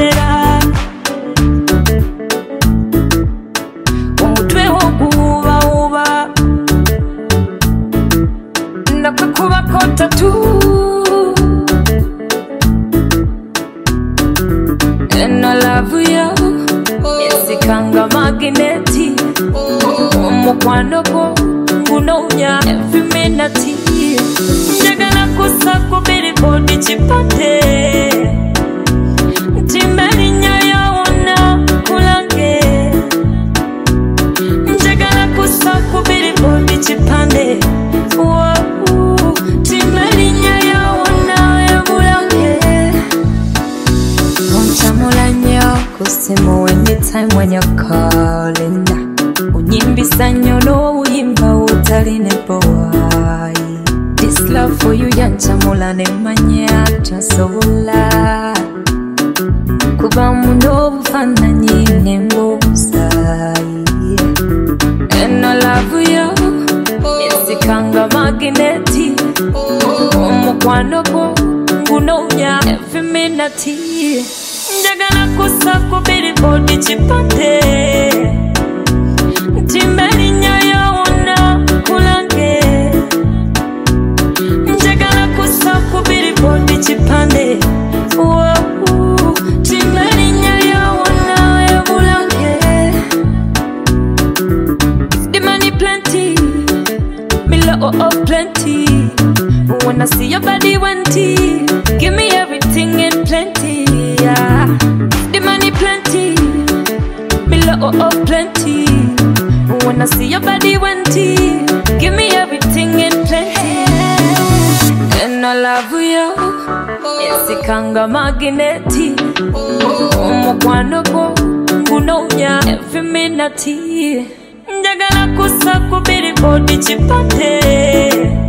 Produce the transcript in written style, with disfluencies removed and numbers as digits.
kukolera omutwe oguba nakwekubako tatu and I love you esikanga magneti omukwano gwo gunonya every minute njagala kusako billboard chipate timerinnya yawona kulange njagala kusako billboard chipande timerinnya yawona kulange unchamula nnyo kusimu anytime when you're calling unyimbisa nnyo n'obuyimba utaline boy. This love for you yanchamula nemanya tasobola kuba mundu obufaananyi nembuuza and I love you esikanga magneti omukwano gwo gunonya every minute njagala kusako billboard chipande timerinnya yawona kulange njagala kusako billboard chipande timerinnya yawona kulange the money plenty me love plenty when I see your body wanty give me everything in plenty yeah. The money plenty me love plenty when I see your body wanty give me everything in plenty and I love you esikanga magneti omukwano gwo gunonya every minute njagala kusako billboard chipande